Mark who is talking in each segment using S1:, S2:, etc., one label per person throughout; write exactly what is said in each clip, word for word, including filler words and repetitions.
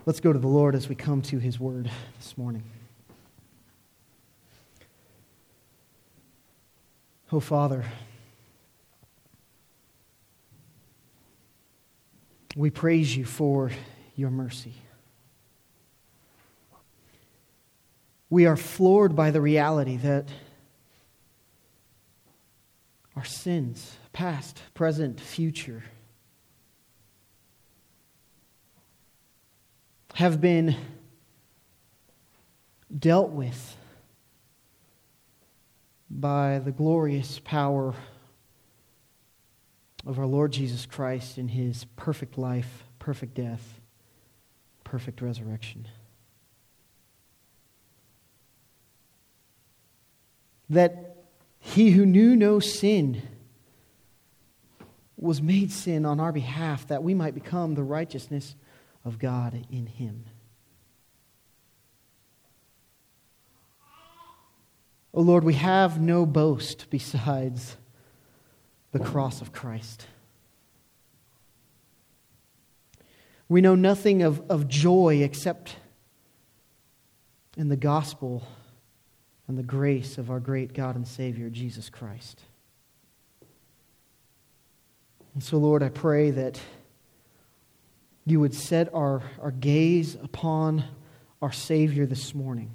S1: Let's go to the Lord as we come to His Word this morning. Oh, Father, we praise You for Your mercy. We are floored by the reality that our sins, past, present, future, have been dealt with by the glorious power of our Lord Jesus Christ in His perfect life, perfect death, perfect resurrection. That He who knew no sin was made sin on our behalf, that we might become the righteousness of God in Him. O Lord, we have no boast besides the cross of Christ. We know nothing of, of joy except in the gospel and the grace of our great God and Savior, Jesus Christ. And so, Lord, I pray that You would set our, our gaze upon our Savior this morning.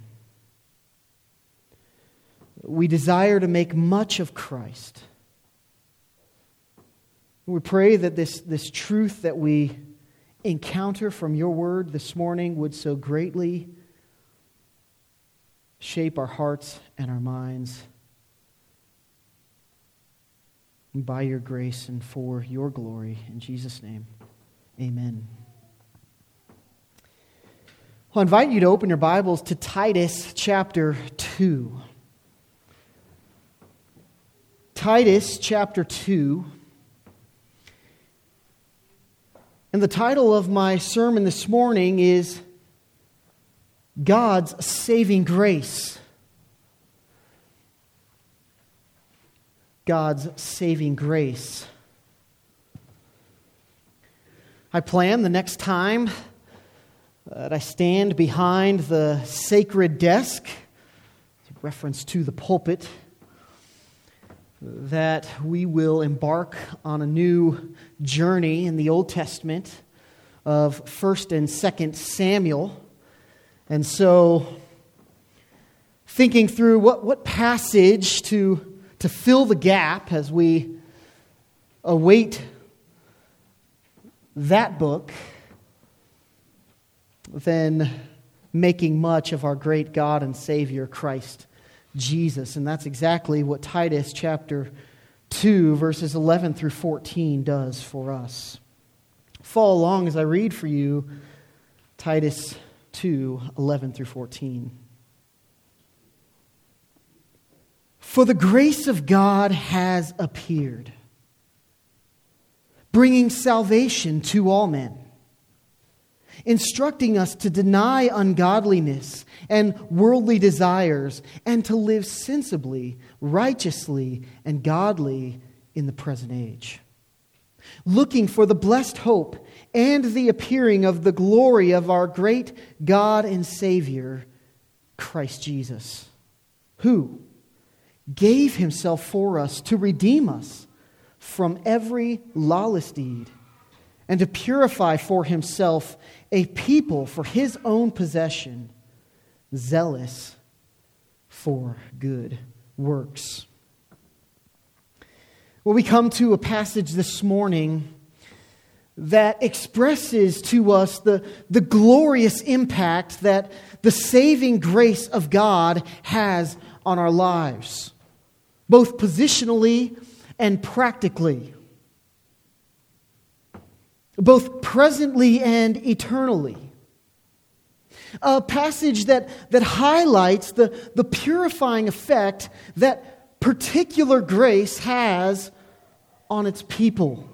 S1: We desire to make much of Christ. We pray that this, this truth that we encounter from Your Word this morning would so greatly shape our hearts and our minds. And by Your grace and for Your glory. In Jesus' name, amen. I'll invite you to open your Bibles to Titus chapter two. Titus chapter two. And the title of my sermon this morning is God's Saving Grace. God's saving grace. I plan the next time that I stand behind the sacred desk, a reference to the pulpit, that we will embark on a new journey in the Old Testament of First and Second Samuel. And so, thinking through what, what passage to to fill the gap as we await that book, then making much of our great God and Savior, Christ Jesus. And that's exactly what Titus chapter two, verses eleven through fourteen does for us. Follow along as I read for you Titus two, eleven through fourteen. For the grace of God has appeared, bringing salvation to all men, instructing us to deny ungodliness and worldly desires and to live sensibly, righteously, and godly in the present age, looking for the blessed hope and the appearing of the glory of our great God and Savior, Christ Jesus, who gave Himself for us to redeem us from every lawless deed and to purify for Himself a people for His own possession, zealous for good works. Well, we come to a passage this morning that expresses to us the, the glorious impact that the saving grace of God has on our lives, both positionally and practically, both presently and eternally. A passage that, that highlights the, the purifying effect that particular grace has on its people.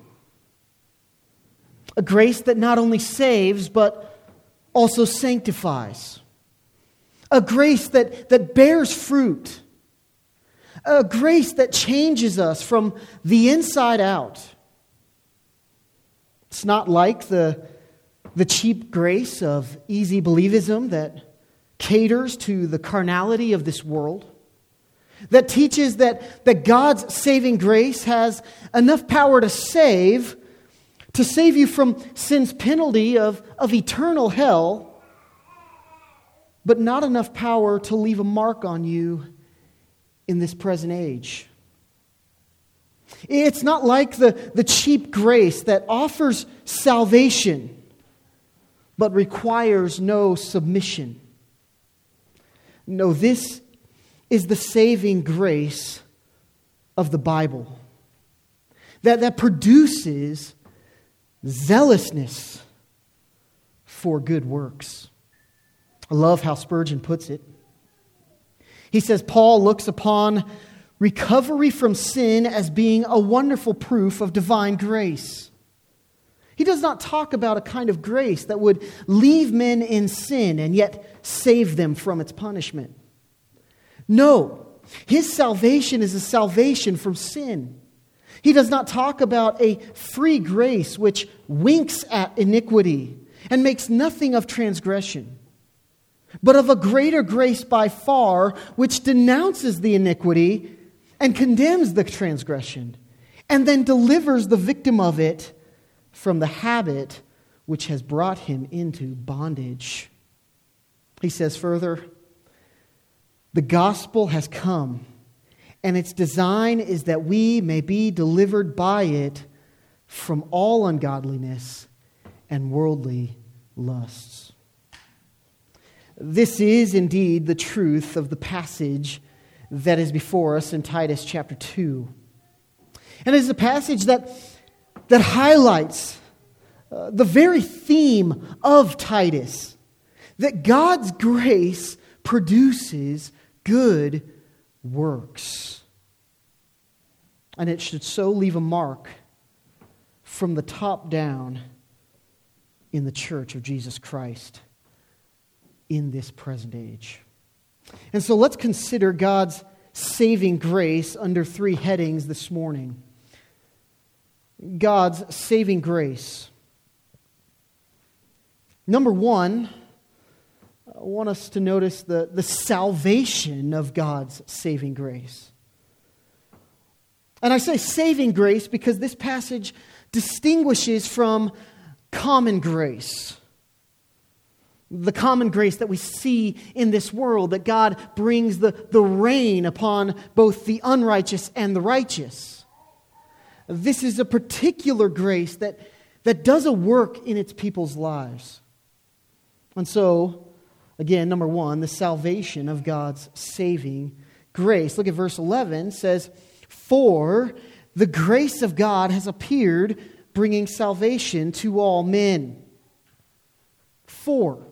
S1: A grace that not only saves, but also sanctifies. A grace that, that bears fruit. A grace that changes us from the inside out. It's not like the the cheap grace of easy believism that caters to the carnality of this world, that teaches that, that God's saving grace has enough power to save, to save you from sin's penalty of, of eternal hell, but not enough power to leave a mark on you in this present age. It's not like the, the cheap grace that offers salvation but requires no submission. No, this is the saving grace of the Bible that, that produces zealousness for good works. I love how Spurgeon puts it. He says, Paul looks upon recovery from sin as being a wonderful proof of divine grace. He does not talk about a kind of grace that would leave men in sin and yet save them from its punishment. No, his salvation is a salvation from sin. He does not talk about a free grace which winks at iniquity and makes nothing of transgression, but of a greater grace by far which denounces the iniquity and condemns the transgression, and then delivers the victim of it from the habit which has brought him into bondage. He says further, the gospel has come, and its design is that we may be delivered by it from all ungodliness and worldly lusts. This is indeed the truth of the passage that is before us in Titus chapter two. And it is a passage that, that highlights uh, the very theme of Titus, that God's grace produces good works. And it should so leave a mark from the top down in the church of Jesus Christ in this present age. And so let's consider God's saving grace under three headings this morning. God's saving grace. Number one, I want us to notice the, the salvation of God's saving grace. And I say saving grace because this passage distinguishes from common grace. The common grace that we see in this world, that God brings the, the rain upon both the unrighteous and the righteous. This is a particular grace that, that does a work in its people's lives. And so, again, number one, the salvation of God's saving grace. Look at verse eleven, it says, "For the grace of God has appeared, bringing salvation to all men." For.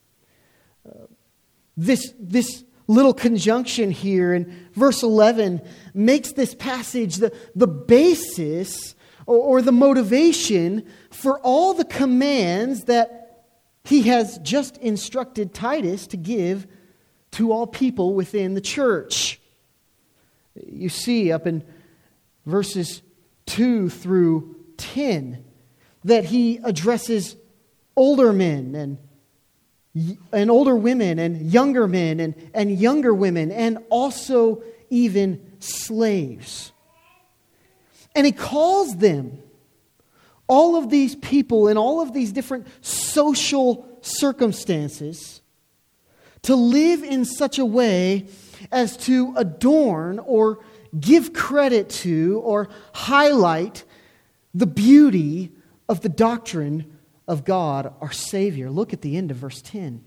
S1: This, this little conjunction here in verse eleven makes this passage the, the basis or, or the motivation for all the commands that he has just instructed Titus to give to all people within the church. You see up in verses two through ten that he addresses older men and and older women and younger men and, and younger women and also even slaves. And he calls them, all of these people in all of these different social circumstances, to live in such a way as to adorn or give credit to or highlight the beauty of the doctrine of God, our Savior. Look at the end of verse ten.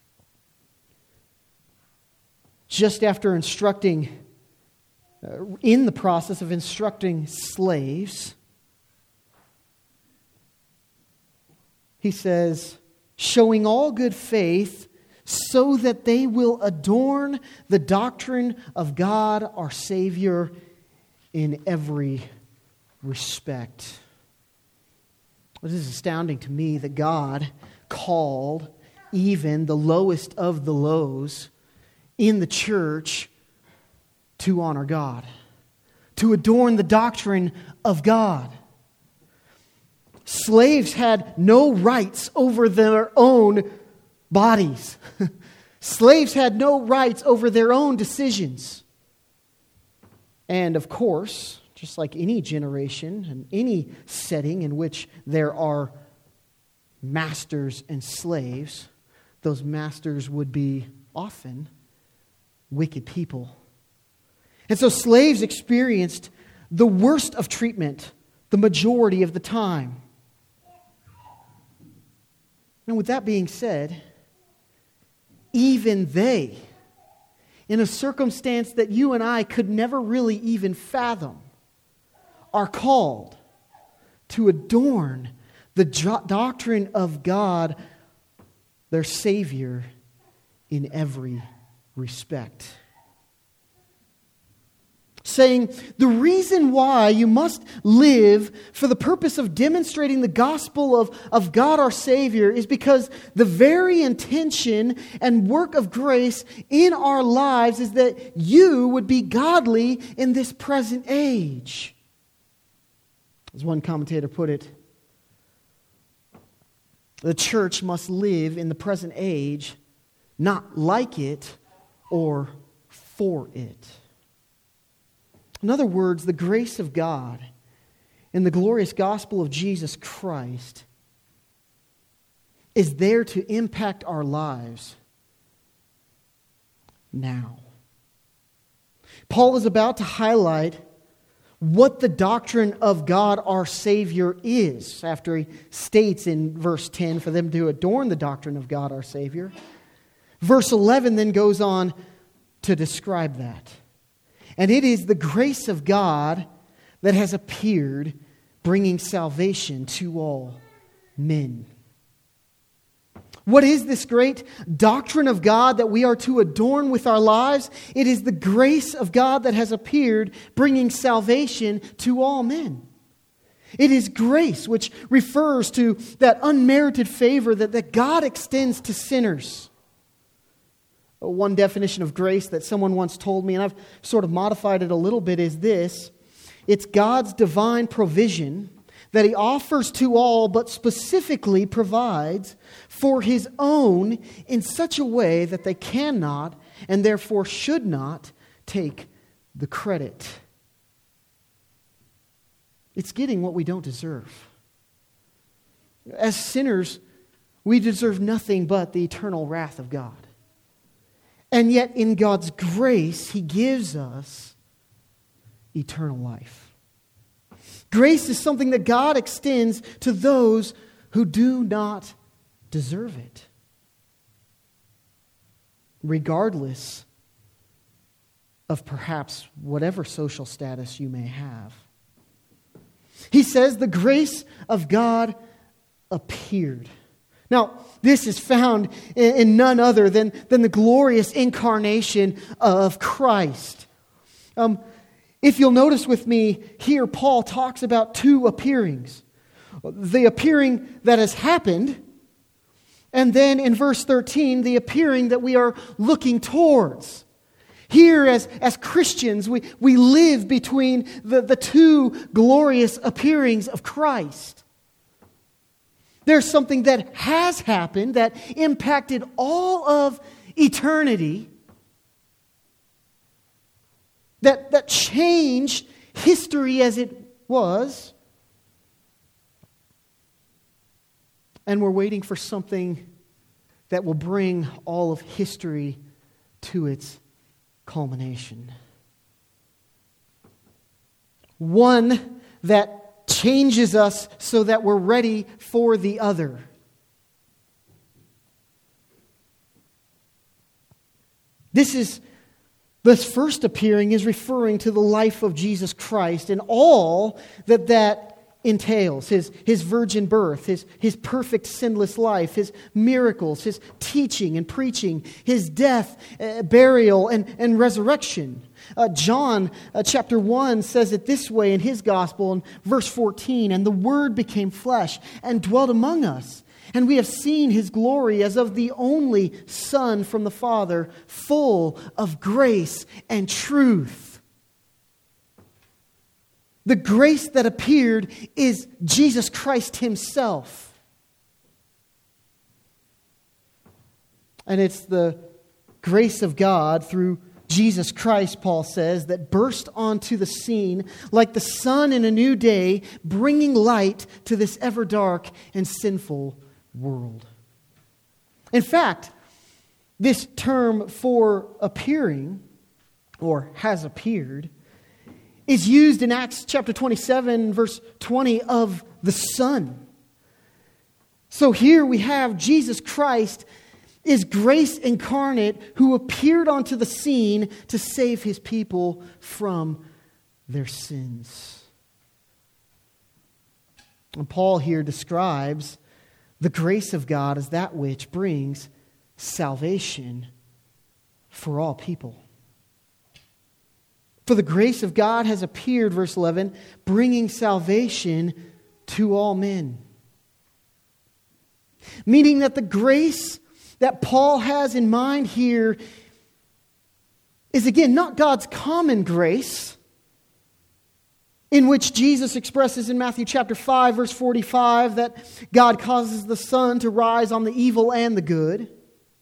S1: Just after instructing, uh, in the process of instructing slaves, he says, showing all good faith so that they will adorn the doctrine of God, our Savior, in every respect. It is astounding to me that God called even the lowest of the lows in the church to honor God, to adorn the doctrine of God. Slaves had no rights over their own bodies. Slaves had no rights over their own decisions. And of course, just like any generation and any setting in which there are masters and slaves, those masters would be often wicked people. And so slaves experienced the worst of treatment the majority of the time. And with that being said, even they, in a circumstance that you and I could never really even fathom, are called to adorn the jo- doctrine of God, their Savior, in every respect. Saying, the reason why you must live for the purpose of demonstrating the gospel of, of God our Savior is because the very intention and work of grace in our lives is that you would be godly in this present age. As one commentator put it, the church must live in the present age, not like it or for it. In other words, the grace of God in the glorious gospel of Jesus Christ is there to impact our lives now. Paul is about to highlight what the doctrine of God our Savior is, after he states in verse ten for them to adorn the doctrine of God our Savior. Verse eleven then goes on to describe that. And it is the grace of God that has appeared, bringing salvation to all men. What is this great doctrine of God that we are to adorn with our lives? It is the grace of God that has appeared, bringing salvation to all men. It is grace, which refers to that unmerited favor that, that God extends to sinners. One definition of grace that someone once told me, and I've sort of modified it a little bit, is this. It's God's divine provision that He offers to all, but specifically provides for His own in such a way that they cannot and therefore should not take the credit. It's getting what we don't deserve. As sinners, we deserve nothing but the eternal wrath of God. And yet in God's grace, He gives us eternal life. Grace is something that God extends to those who do not deserve it, regardless of perhaps whatever social status you may have. He says the grace of God appeared. Now, this is found in none other than, than the glorious incarnation of Christ. Um, if you'll notice with me, here Paul talks about two appearings. The appearing that has happened, and then in verse thirteen, the appearing that we are looking towards. Here, as, as Christians, we, we live between the, the two glorious appearings of Christ. There's something that has happened that impacted all of eternity, that, that changed history as it was. And we're waiting for something that will bring all of history to its culmination. One that changes us so that we're ready for the other. This is, this first appearing is referring to the life of Jesus Christ and all that that entails. His, his virgin birth, his, his perfect sinless life, His miracles, His teaching and preaching, His death, uh, burial, and, and resurrection. Uh, John uh, chapter one says it this way in his gospel in verse fourteen, "And the Word became flesh and dwelt among us. And we have seen His glory as of the only Son from the Father, full of grace and truth." The grace that appeared is Jesus Christ himself. And it's the grace of God through Jesus Christ, Paul says, that burst onto the scene like the sun in a new day, bringing light to this ever dark and sinful world. In fact, this term for appearing, or has appeared, is used in Acts chapter twenty-seven, verse twenty, of the Son. So here we have Jesus Christ is grace incarnate who appeared onto the scene to save his people from their sins. And Paul here describes the grace of God as that which brings salvation for all people. For the grace of God has appeared, verse eleven, bringing salvation to all men. Meaning that the grace that Paul has in mind here is, again, not God's common grace, in which Jesus expresses in Matthew chapter five, verse forty-five, that God causes the sun to rise on the evil and the good.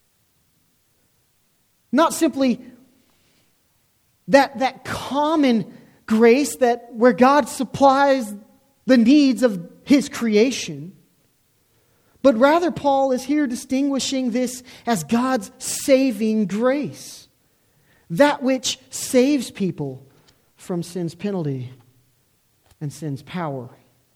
S1: Not simply that, that common grace that where God supplies the needs of his creation, but rather Paul is here distinguishing this as God's saving grace, that which saves people from sin's penalty and sin's power.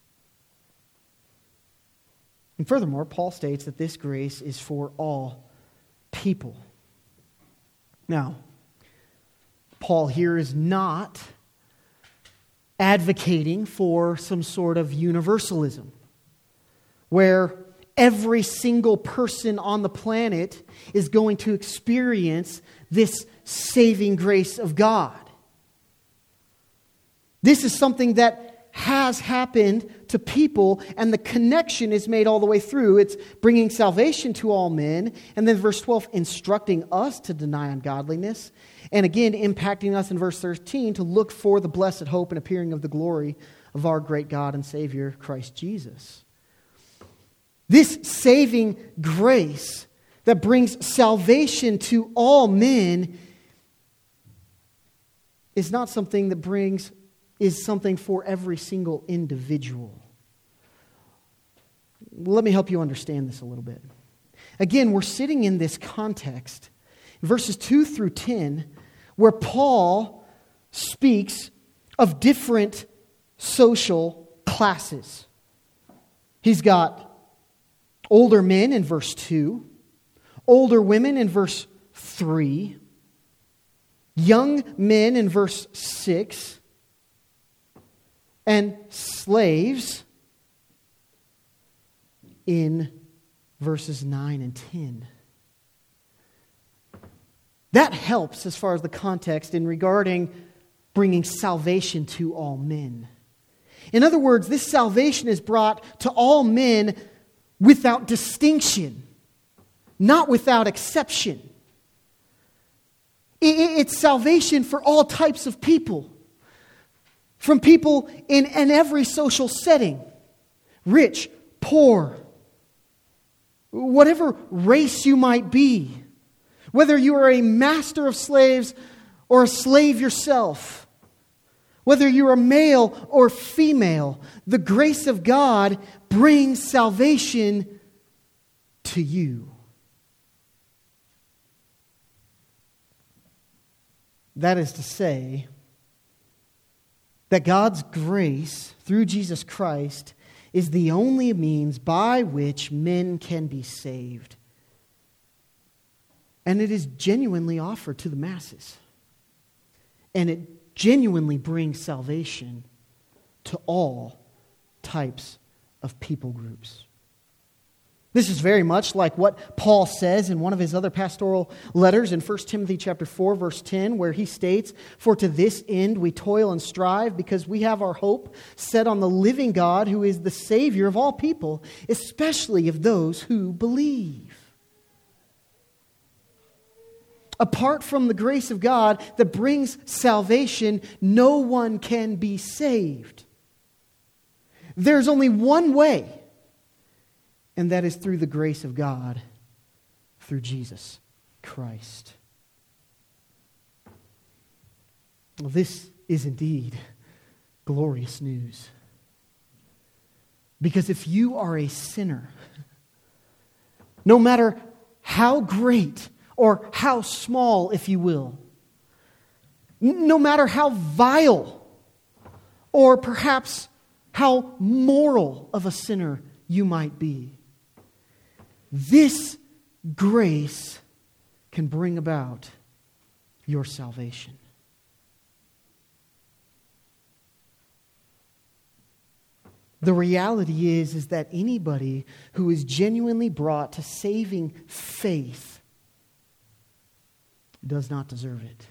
S1: And furthermore, Paul states that this grace is for all people. Now, Paul here is not advocating for some sort of universalism, where every single person on the planet is going to experience this saving grace of God. This is something that has happened to people, and the connection is made all the way through. It's bringing salvation to all men, and then verse twelve, instructing us to deny ungodliness, and again impacting us in verse thirteen to look for the blessed hope and appearing of the glory of our great God and Savior, Christ Jesus. This saving grace that brings salvation to all men is not something that brings is something for every single individual. Let me help you understand this a little bit. Again, we're sitting in this context, verses two through ten, where Paul speaks of different social classes. He's got older men in verse two, older women in verse three, young men in verse six, and slaves in verses nine and ten. That helps as far as the context in regarding bringing salvation to all men. In other words, this salvation is brought to all men without distinction, not without exception. It's salvation for all types of people. From people in, in every social setting, rich, poor, whatever race you might be, whether you are a master of slaves or a slave yourself, whether you're a male or female, the grace of God brings salvation to you. That is to say, that God's grace through Jesus Christ is the only means by which men can be saved. And it is genuinely offered to the masses. And it genuinely brings salvation to all types of people groups. This is very much like what Paul says in one of his other pastoral letters in First Timothy chapter four, verse ten, where he states, "For to this end we toil and strive, because we have our hope set on the living God, who is the Savior of all people, especially of those who believe." Apart from the grace of God that brings salvation, no one can be saved. There's only one way, and that is through the grace of God, through Jesus Christ. Well, this is indeed glorious news. Because if you are a sinner, no matter how great or how small, if you will, no matter how vile or perhaps how moral of a sinner you might be, this grace can bring about your salvation. The reality is, is that anybody who is genuinely brought to saving faith does not deserve it.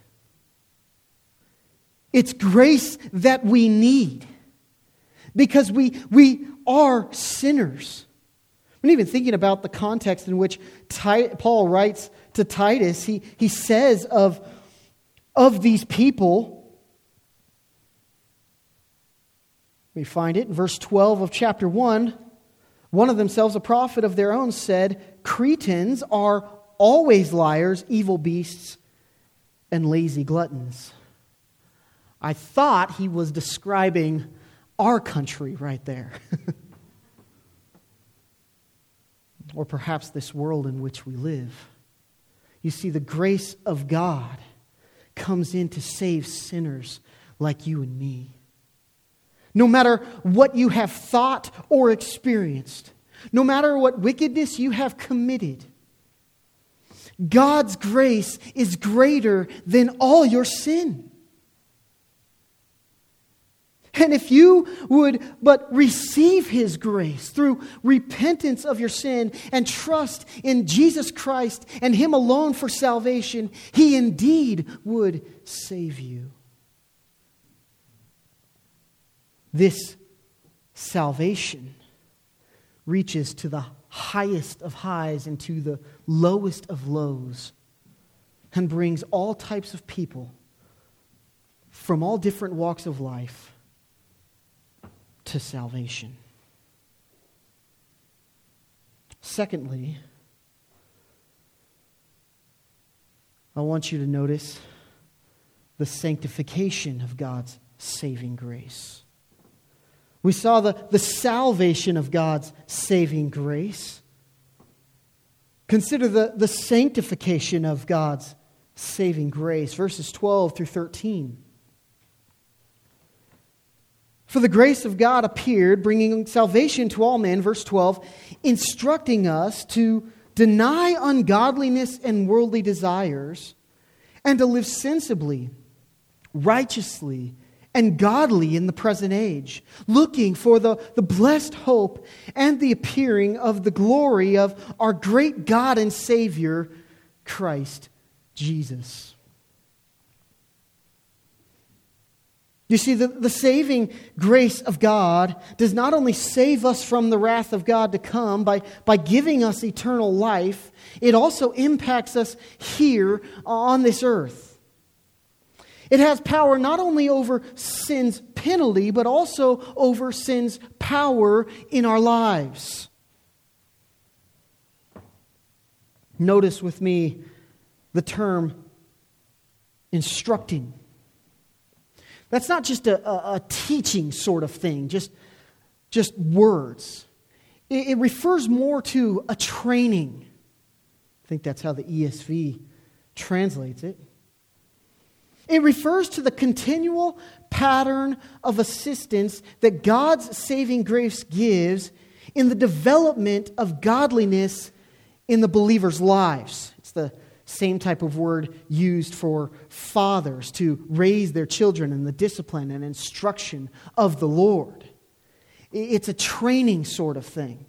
S1: It's grace that we need because we, we are sinners. And even thinking about the context in which Paul writes to Titus, he, he says of, of these people, we find it in verse twelve of chapter one. One of themselves, a prophet of their own, said, Cretans are always liars, evil beasts, and lazy gluttons. I thought he was describing our country right there. Or perhaps this world in which we live. You see, the grace of God comes in to save sinners like you and me. No matter what you have thought or experienced, no matter what wickedness you have committed, God's grace is greater than all your sin. And if you would but receive His grace through repentance of your sin and trust in Jesus Christ and Him alone for salvation, He indeed would save you. This salvation reaches to the highest of highs and to the lowest of lows and brings all types of people from all different walks of life to salvation. Secondly, I want you to notice the sanctification of God's saving grace. We saw the, the salvation of God's saving grace. Consider the, the sanctification of God's saving grace. Verses twelve through thirteen. For the grace of God appeared, bringing salvation to all men, verse twelve, instructing us to deny ungodliness and worldly desires, and to live sensibly, righteously, and godly in the present age, looking for the, the blessed hope and the appearing of the glory of our great God and Savior, Christ Jesus. You see, the, the saving grace of God does not only save us from the wrath of God to come by, by giving us eternal life, it also impacts us here on this earth. It has power not only over sin's penalty, but also over sin's power in our lives. Notice with me the term instructing. That's not just a, a, a teaching sort of thing, just, just words. It, it refers more to a training. I think that's how the E S V translates it. It refers to the continual pattern of assistance that God's saving grace gives in the development of godliness in the believers' lives. It's the same type of word used for fathers to raise their children in the discipline and instruction of the Lord. It's a training sort of thing.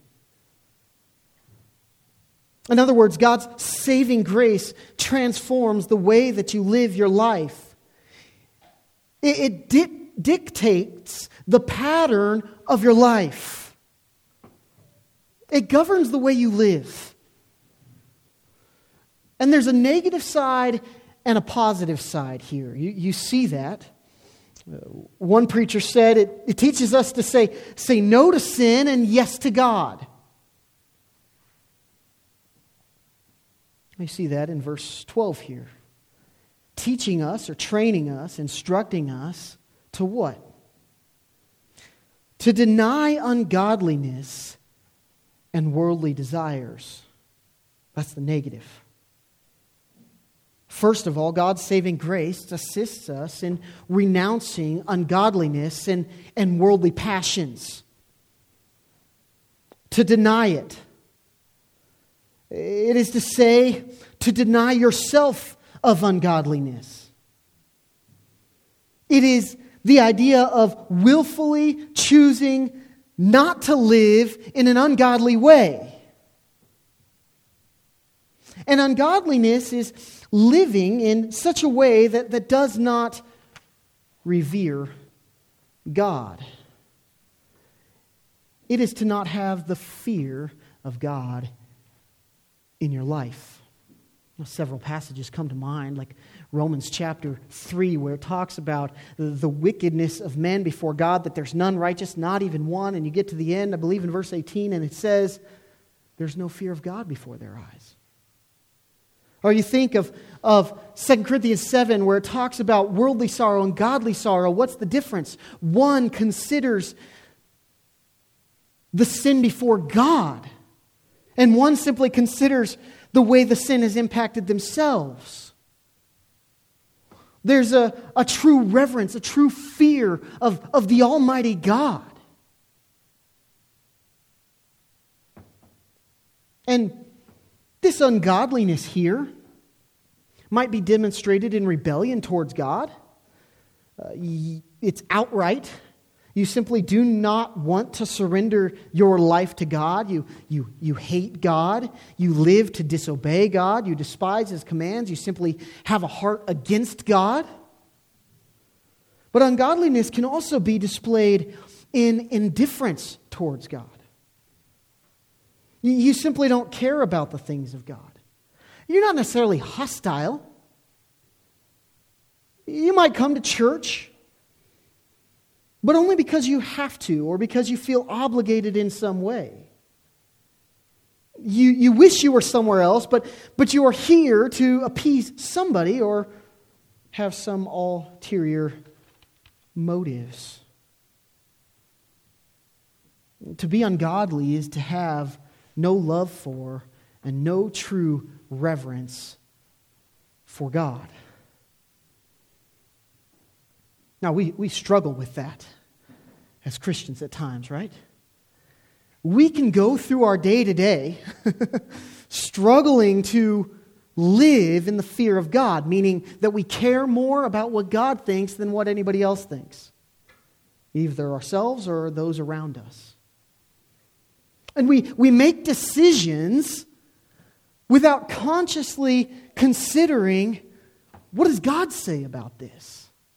S1: In other words, God's saving grace transforms the way that you live your life. It, it di- dictates the pattern of your life. It governs the way you live. And there's a negative side and a positive side here. You, you see that. Uh, one preacher said it, it teaches us to say, say no to sin and yes to God. You see that in verse twelve here. Teaching us or training us, instructing us to what? To deny ungodliness and worldly desires. That's the negative. First of all, God's saving grace assists us in renouncing ungodliness and, and worldly passions. To deny it. It is to say, to deny yourself of ungodliness. It is the idea of willfully choosing not to live in an ungodly way. And ungodliness is living in such a way that, that does not revere God. It is to not have the fear of God in your life. Well, several passages come to mind, like Romans chapter three, where it talks about the wickedness of men before God, that there's none righteous, not even one. And you get to the end, I believe in verse eighteen, and it says, there's no fear of God before their eyes. Or you think of, of Second Corinthians seven, where it talks about worldly sorrow and godly sorrow. What's the difference? One considers the sin before God, and one simply considers the way the sin has impacted themselves. There's a, a true reverence, a true fear of, of the Almighty God. And this ungodliness here might be demonstrated in rebellion towards God. Uh, it's outright. You simply do not want to surrender your life to God. You, you, you hate God. You live to disobey God. You despise His commands. You simply have a heart against God. But ungodliness can also be displayed in indifference towards God. You, you simply don't care about the things of God. You're not necessarily hostile. You might come to church, but only because you have to or because you feel obligated in some way. You, you wish you were somewhere else, but, but you are here to appease somebody or have some ulterior motives. To be ungodly is to have no love for and no true reverence for God. Now, we, we struggle with that as Christians at times, right? We can go through our day-to-day struggling to live in the fear of God, meaning that we care more about what God thinks than what anybody else thinks, either ourselves or those around us. And we, we make decisions without consciously considering, what does God say about this?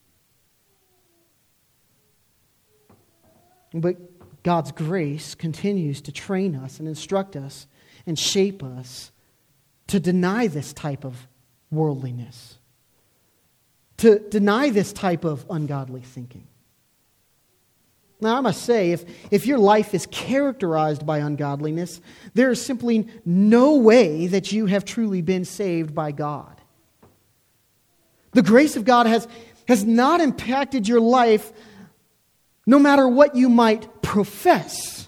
S1: But God's grace continues to train us and instruct us and shape us to deny this type of worldliness, to deny this type of ungodly thinking. Now, I must say, if, if your life is characterized by ungodliness, there is simply no way that you have truly been saved by God. The grace of God has, has not impacted your life no matter what you might profess.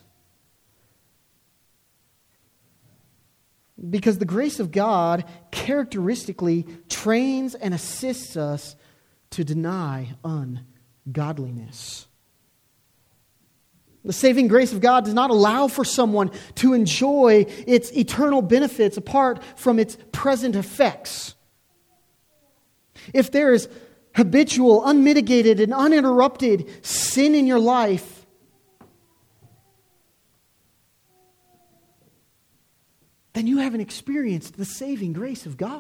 S1: Because the grace of God characteristically trains and assists us to deny ungodliness. The saving grace of God does not allow for someone to enjoy its eternal benefits apart from its present effects. If there is habitual, unmitigated, and uninterrupted sin in your life, then you haven't experienced the saving grace of God.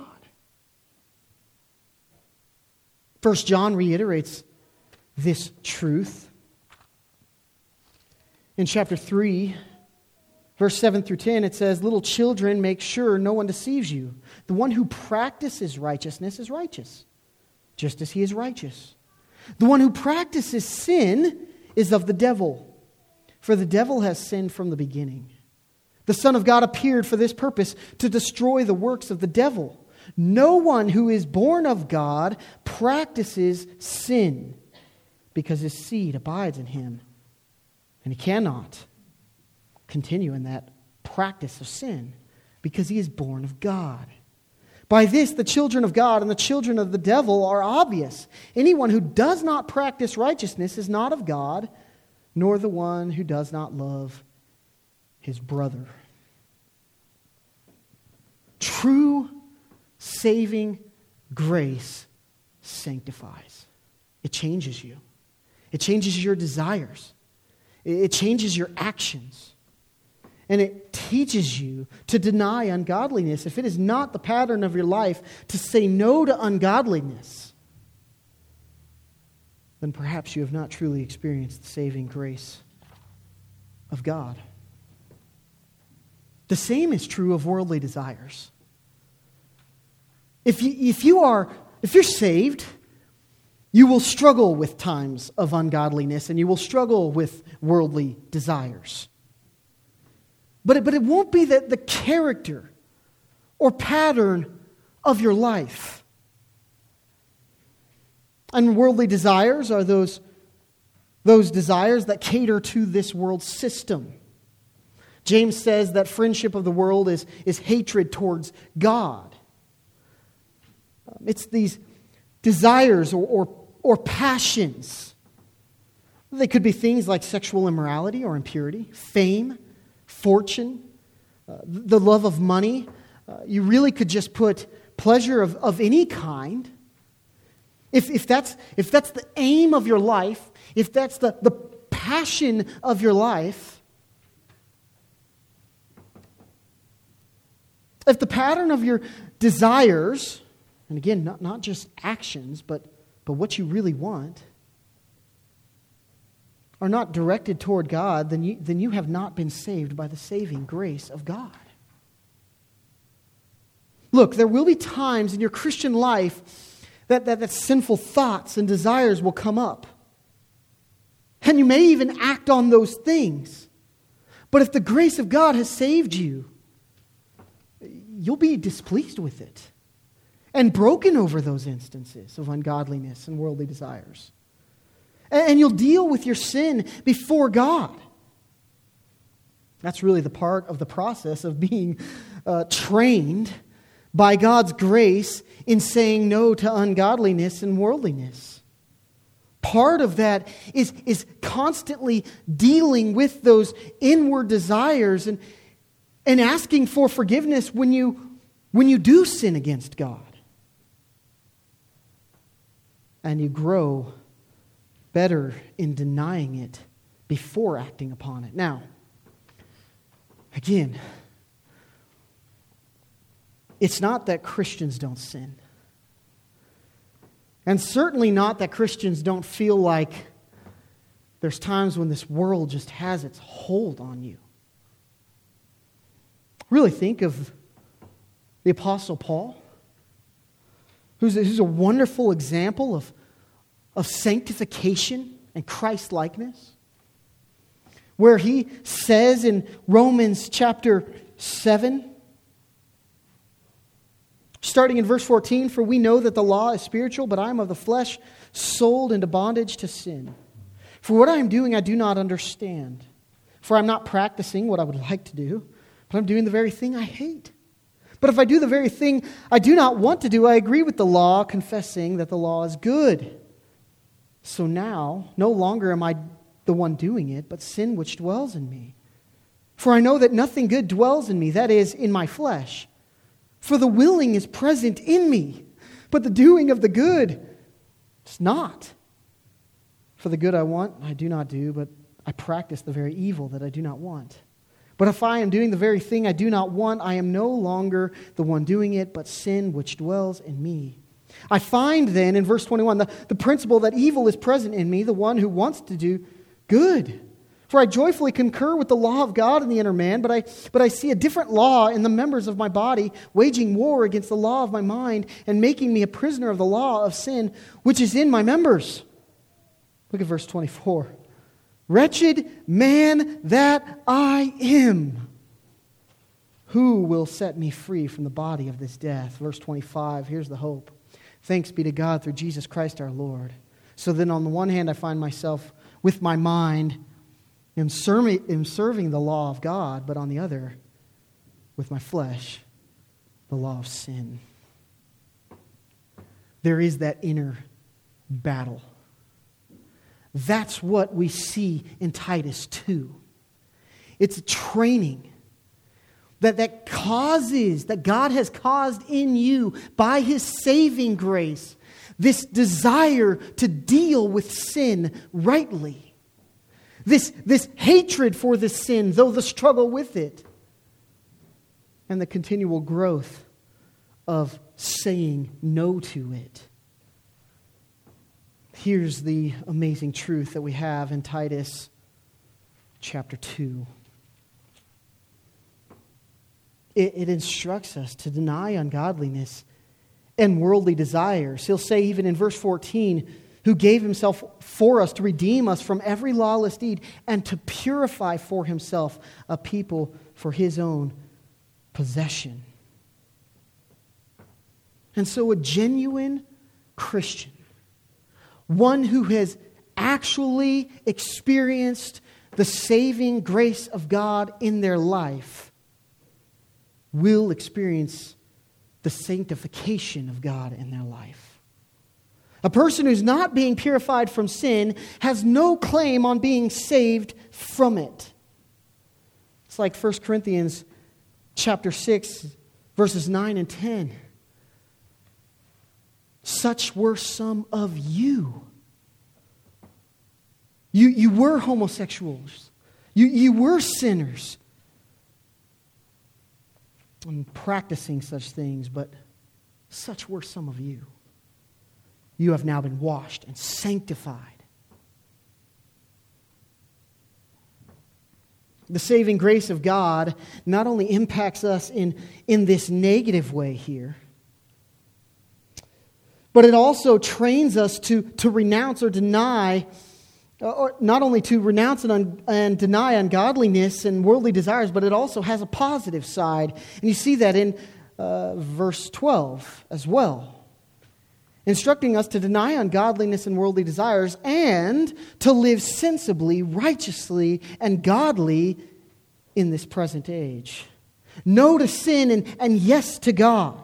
S1: First John reiterates this truth. In chapter three, Verse seven through ten, it says, "Little children, make sure no one deceives you. The one who practices righteousness is righteous, just as he is righteous. The one who practices sin is of the devil, for the devil has sinned from the beginning. The Son of God appeared for this purpose, to destroy the works of the devil. No one who is born of God practices sin, because his seed abides in him, and he cannot continue in that practice of sin, because he is born of God. By this, the children of God and the children of the devil are obvious. Anyone who does not practice righteousness is not of God, nor the one who does not love his brother." True saving grace sanctifies. It changes you. It changes your desires. It changes your actions. And it teaches you to deny ungodliness. If it is not the pattern of your life to say no to ungodliness, then perhaps you have not truly experienced the saving grace of God. The same is true of worldly desires. If you, if you are, if you're saved, you will struggle with times of ungodliness and you will struggle with worldly desires. But it, but it won't be the, the character or pattern of your life. And worldly desires are those, those desires that cater to this world system. James says that friendship of the world is, is hatred towards God. It's these desires or, or, or passions. They could be things like sexual immorality or impurity, fame, fortune, uh, the love of money. Uh, you really could just put pleasure of, of any kind. If, if, that's, if that's the aim of your life, if that's the, the passion of your life, if the pattern of your desires, and again, not, not just actions, but, but what you really want, are not directed toward God, then you, then you have not been saved by the saving grace of God. Look, there will be times in your Christian life that, that, that sinful thoughts and desires will come up. And you may even act on those things. But if the grace of God has saved you, you'll be displeased with it and broken over those instances of ungodliness and worldly desires. And you'll deal with your sin before God. That's really the part of the process of being uh, trained by God's grace in saying no to ungodliness and worldliness. Part of that is, is constantly dealing with those inward desires and, and asking for forgiveness when you, when you do sin against God. And you grow better in denying it before acting upon it. Now, again, it's not that Christians don't sin. And certainly not that Christians don't feel like there's times when this world just has its hold on you. Really think of the Apostle Paul, who's a, who's a wonderful example of of sanctification and Christ-likeness, where he says in Romans chapter seven, starting in verse fourteen, "For we know that the law is spiritual, but I am of the flesh, sold into bondage to sin. For what I am doing I do not understand. For I am not practicing what I would like to do, but I'm doing the very thing I hate. But if I do the very thing I do not want to do, I agree with the law, confessing that the law is good. So now, no longer am I the one doing it, but sin which dwells in me. For I know that nothing good dwells in me, that is, in my flesh. For the willing is present in me, but the doing of the good is not. For the good I want, I do not do, but I practice the very evil that I do not want. But if I am doing the very thing I do not want, I am no longer the one doing it, but sin which dwells in me. I find then in verse twenty-one the, the principle that evil is present in me, the one who wants to do good, For I joyfully concur with the law of God in the inner man, but I, but I see a different law in the members of my body, waging war against the law of my mind and making me a prisoner of the law of sin, which is in my members. Look at verse twenty-four. Wretched man that I am, who will set me free from the body of this death? Verse twenty-five, here's the hope. Thanks be to God through Jesus Christ our Lord. So then on the one hand I find myself with my mind am serving, am serving the law of God, but on the other, with my flesh, the law of sin. There is that inner battle. That's what we see in Titus two. It's a training that, that causes, that God has caused in you by His saving grace, this desire to deal with sin rightly. This, this hatred for the sin, though the struggle with it. And the continual growth of saying no to it. Here's the amazing truth that we have in Titus chapter two. It, it instructs us to deny ungodliness and worldly desires. He'll say even in verse fourteen, who gave Himself for us to redeem us from every lawless deed and to purify for Himself a people for His own possession. And so a genuine Christian, one who has actually experienced the saving grace of God in their life, will experience the sanctification of God in their life. A person who's not being purified from sin has no claim on being saved from it. It's like First Corinthians chapter six, verses nine and ten. Such were some of you. You, you were homosexuals. You, you were sinners. And practicing such things, but such were some of you. You have now been washed and sanctified. The saving grace of God not only impacts us in, in this negative way here, but it also trains us to, to renounce or deny, or not only to renounce and, un, and deny ungodliness and worldly desires, but it also has a positive side. And you see that in uh, verse twelve as well. Instructing us to deny ungodliness and worldly desires and to live sensibly, righteously, and godly in this present age. No to sin and, and yes to God.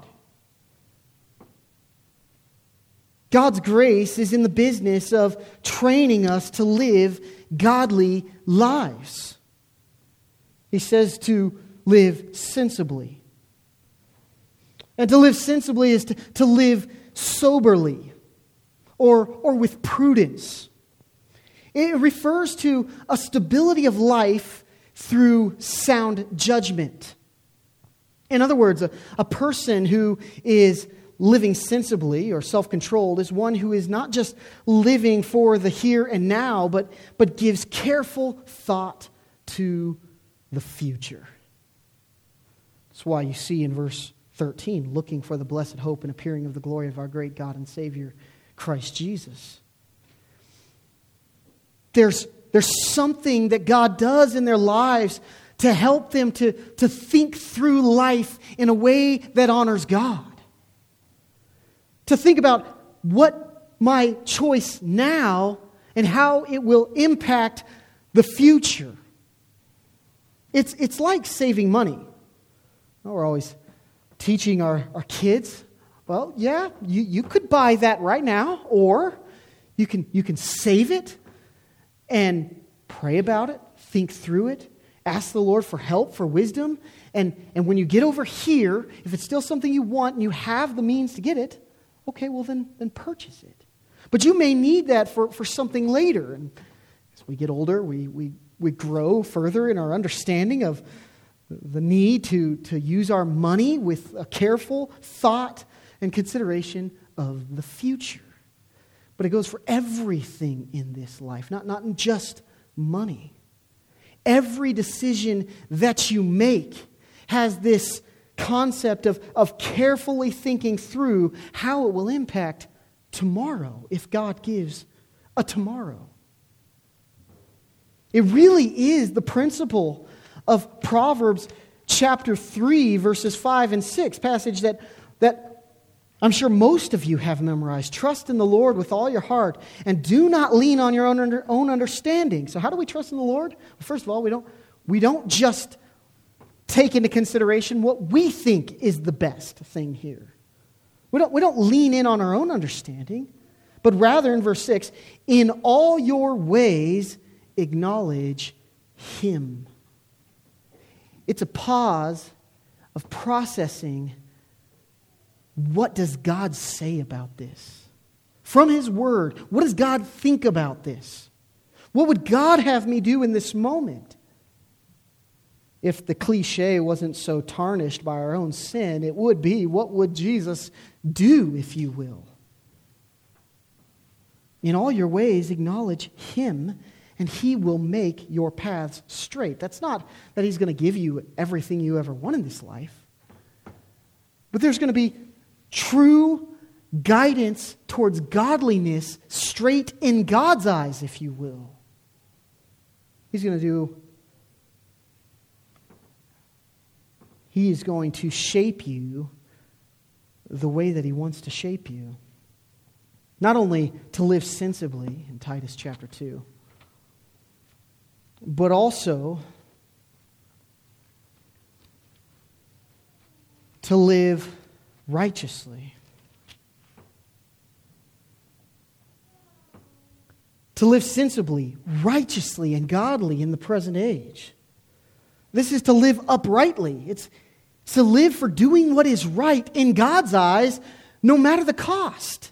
S1: God's grace is in the business of training us to live godly lives. He says to live sensibly. And to live sensibly is to, to live soberly or, or with prudence. It refers to a stability of life through sound judgment. In other words, a, a person who is living sensibly or self-controlled is one who is not just living for the here and now, but, but gives careful thought to the future. That's why you see in verse thirteen, looking for the blessed hope and appearing of the glory of our great God and Savior, Christ Jesus. There's, there's something that God does in their lives to help them to, to think through life in a way that honors God. To think about what my choice now and how it will impact the future. It's, it's like saving money. We're always teaching our, our kids, well, yeah, you, you could buy that right now, or you can, you can save it and pray about it, think through it, ask the Lord for help, for wisdom, and, and when you get over here, if it's still something you want and you have the means to get it, okay, well then, then purchase it. But you may need that for, for something later. And as we get older, we, we, we grow further in our understanding of the need to, to use our money with a careful thought and consideration of the future. But it goes for everything in this life, not, not just money. Every decision that you make has this concept of, of carefully thinking through how it will impact tomorrow if God gives a tomorrow. It really is the principle of Proverbs chapter three, verses five and six, passage that, that I'm sure most of you have memorized. Trust in the Lord with all your heart and do not lean on your own, under, own understanding. So how do we trust in the Lord? Well, first of all, we don't, we don't just take into consideration what we think is the best thing here. We don't, we don't lean in on our own understanding, but rather in verse six, in all your ways acknowledge Him. It's a pause of processing. What does God say about this? From His Word, what does God think about this? What would God have me do in this moment? If the cliche wasn't so tarnished by our own sin, it would be, what would Jesus do, if you will? In all your ways, acknowledge Him, and He will make your paths straight. That's not that He's going to give you everything you ever want in this life, but there's going to be true guidance towards godliness, straight in God's eyes, if you will. He's going to do, He is going to shape you the way that He wants to shape you. Not only to live sensibly in Titus chapter two, but also to live righteously. To live sensibly, righteously, and godly in the present age. This is to live uprightly. It's to live for doing what is right in God's eyes, no matter the cost.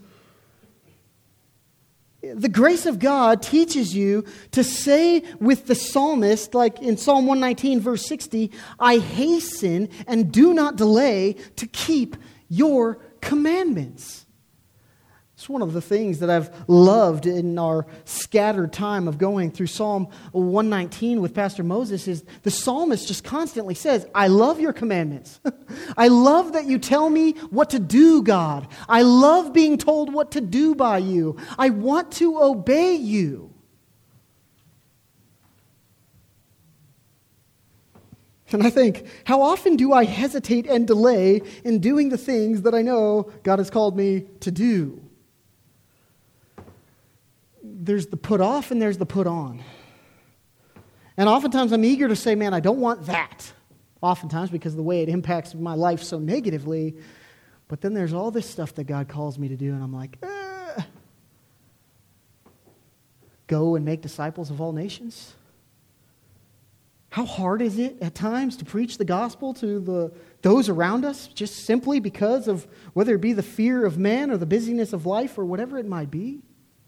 S1: The grace of God teaches you to say with the psalmist, like in Psalm one nineteen, verse sixty, I hasten and do not delay to keep your commandments. It's one of the things that I've loved in our scattered time of going through Psalm one nineteen with Pastor Moses is the psalmist just constantly says, I love your commandments. I love that you tell me what to do, God. I love being told what to do by you. I want to obey you. And I think, how often do I hesitate and delay in doing the things that I know God has called me to do? There's the put off and there's the put on. And oftentimes I'm eager to say, man, I don't want that. Oftentimes because of the way it impacts my life so negatively. But then there's all this stuff that God calls me to do, and I'm like, eh. Go and make disciples of all nations. How hard is it at times to preach the gospel to the those around us, just simply because of whether it be the fear of man or the busyness of life or whatever it might be?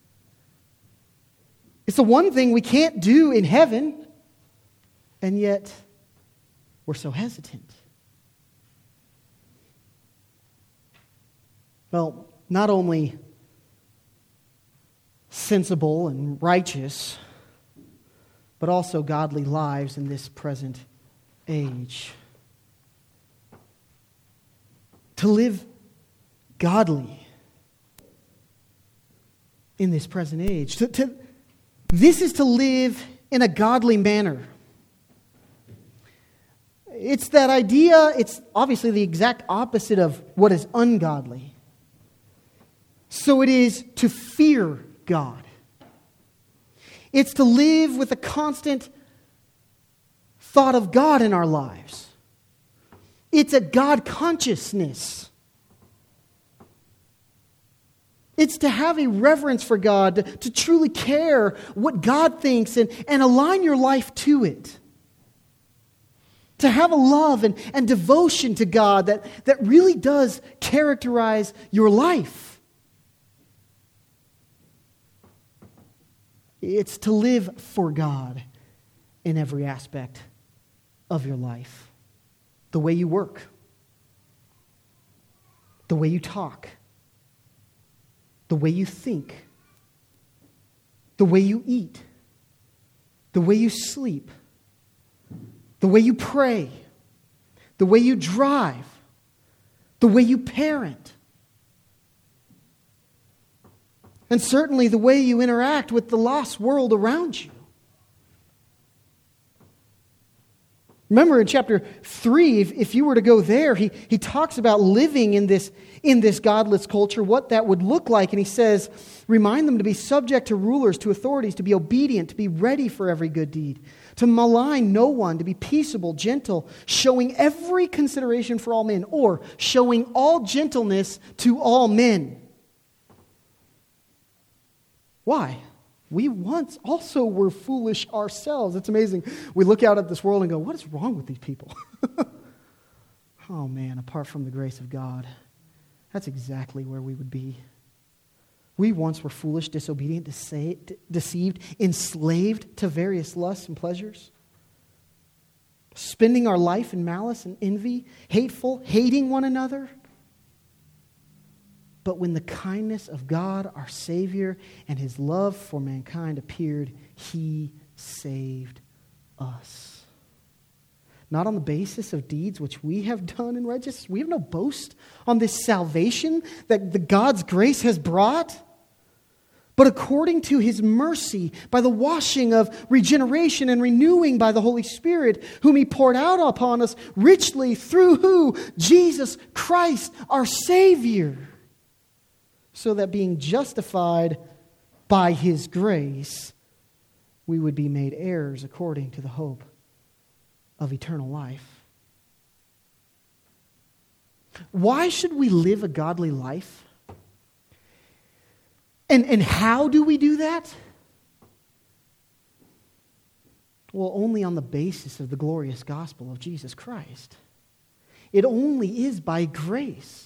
S1: It's the one thing we can't do in heaven, and yet we're so hesitant. Well, not only sensible and righteous, but also godly lives in this present age. To live godly in this present age. To, to, this is to live in a godly manner. It's that idea, it's obviously the exact opposite of what is ungodly. So it is to fear God. It's to live with a constant thought of God in our lives. It's a God consciousness. It's to have a reverence for God, to, to truly care what God thinks and, and align your life to it. To have a love and, and devotion to God that, that really does characterize your life. It's to live for God in every aspect of your life. The way you work. The way you talk. The way you think. The way you eat. The way you sleep. the way you pray, the way you drive, the way you parent, and certainly the way you interact with the lost world around you. Remember in chapter three, if, if you were to go there, he, he talks about living in this, in this godless culture, what that would look like. And he says, remind them to be subject to rulers, to authorities, to be obedient, to be ready for every good deed, to malign no one, to be peaceable, gentle, showing every consideration for all men, or showing all gentleness to all men. Why? We once also were foolish ourselves. It's amazing. We look out at this world and go, what is wrong with these people? Oh man, apart from the grace of God, that's exactly where we would be. We once were foolish, disobedient, deceived, enslaved to various lusts and pleasures, spending our life in malice and envy, hateful, hating one another. But when the kindness of God, our Savior, and His love for mankind appeared, He saved us. Not on the basis of deeds which we have done in righteousness. We have no boast on this salvation that the God's grace has brought. But according to His mercy, by the washing of regeneration and renewing by the Holy Spirit, whom He poured out upon us richly through who? Jesus Christ, our Savior. So that being justified by His grace, we would be made heirs according to the hope of eternal life. Why should we live a godly life? And, and how do we do that? Well, only on the basis of the glorious gospel of Jesus Christ. It only is by grace.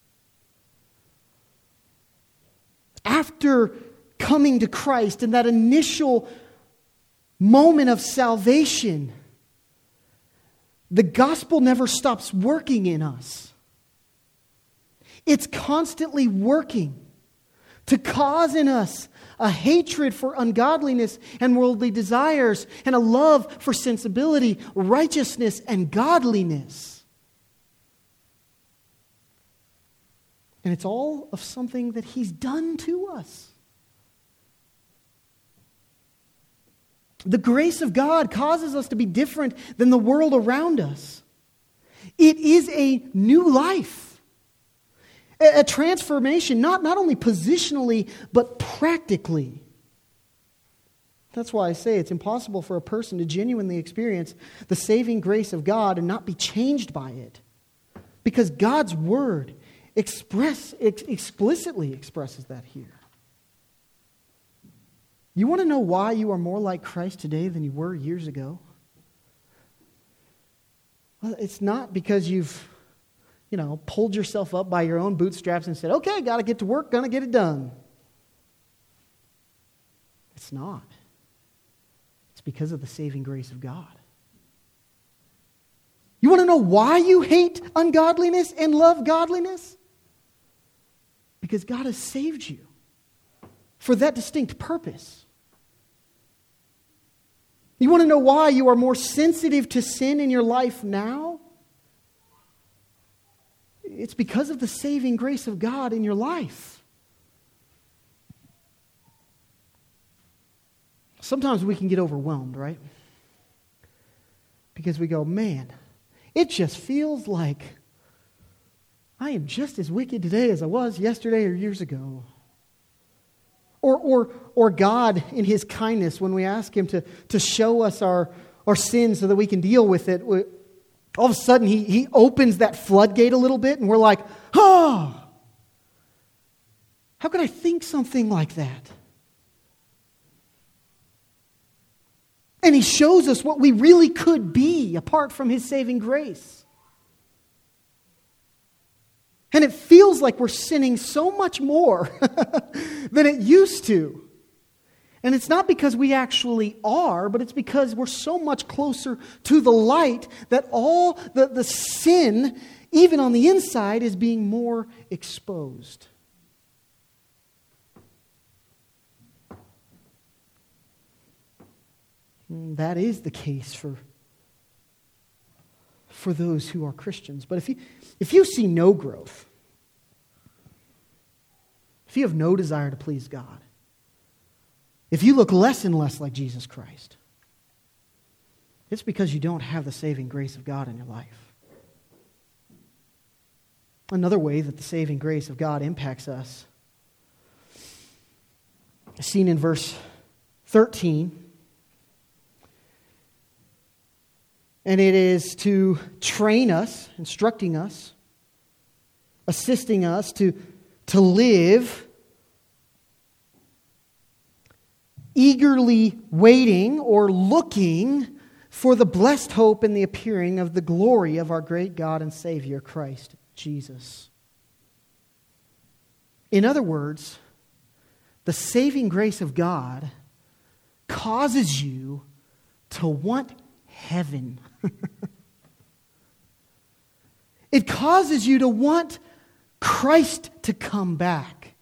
S1: After coming to Christ in that initial moment of salvation, the gospel never stops working in us. It's constantly working to cause in us a hatred for ungodliness and worldly desires and a love for sensibility, righteousness, and godliness. And it's all of something that He's done to us. The grace of God causes us to be different than the world around us. It is a new life. A, a transformation, not, not only positionally, but practically. That's why I say it's impossible for a person to genuinely experience the saving grace of God and not be changed by it. Because God's Word Express ex- explicitly expresses that here. You want to know why you are more like Christ today than you were years ago? Well, it's not because you've, you know, pulled yourself up by your own bootstraps and said, okay, got to get to work, gonna get it done. It's not. It's because of the saving grace of God. You want to know why you hate ungodliness and love godliness? Because God has saved you for that distinct purpose. You want to know why you are more sensitive to sin in your life now? It's because of the saving grace of God in your life. Sometimes we can get overwhelmed, right? Because we go, man, it just feels like I am just as wicked today as I was yesterday or years ago. Or, or, or God, in His kindness, when we ask Him to, to show us our, our sins so that we can deal with it, we, all of a sudden he, he opens that floodgate a little bit and we're like, oh, how could I think something like that? And He shows us what we really could be apart from His saving grace. And it feels like we're sinning so much more than it used to. And it's not because we actually are, but it's because we're so much closer to the light that all the, the sin, even on the inside, is being more exposed. And that is the case for for those who are Christians. But if you, if you see no growth, if you have no desire to please God, if you look less and less like Jesus Christ, it's because you don't have the saving grace of God in your life. Another way that the saving grace of God impacts us is seen in verse thirteen. And it is to train us, instructing us, assisting us to, to live eagerly waiting or looking for the blessed hope and the appearing of the glory of our great God and Savior, Christ Jesus. In other words, the saving grace of God causes you to want heaven. It causes you to want Christ to come back.